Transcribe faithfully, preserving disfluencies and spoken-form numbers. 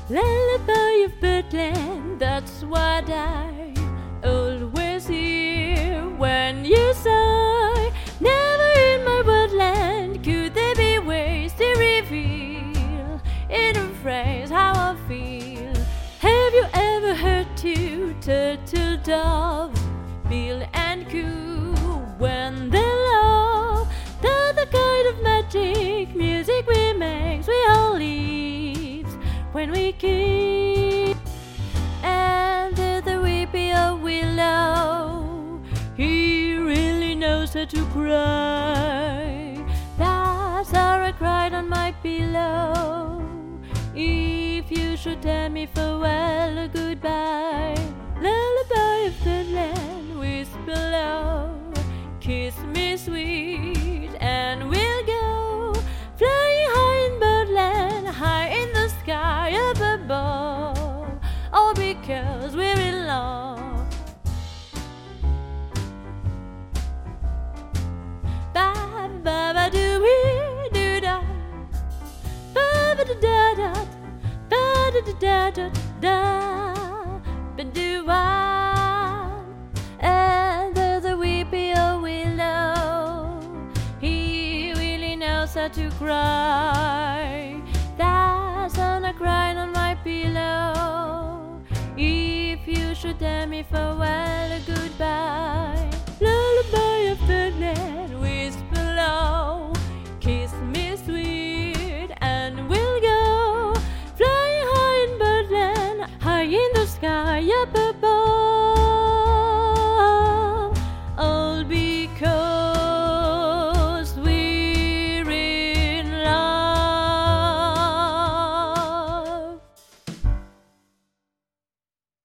Lullaby of birdland, that's what I always hear when you sigh. Never in my woodland could there be ways to reveal in a phrase how I feel. Have you ever heard two turtle doves, bill and coo, when they love? They're the kind of magic music we make, we all leaves when we kiss. And there's the weepy old willow, he really knows how to cry. That's how I cried on my pillow. If you should tell me farewell or goodbye, lullaby of the land, whisper low, kiss me sweet, and we'll go flying high in birdland, high in the sky up above, all because we're in love. Ba ba ba do we do da, ba ba da da da, ba da da da da da, ba do I. And there's a weepy old willow, he really knows how to cry. That's when I cried on my pillow. If you should tell me farewell or goodbye,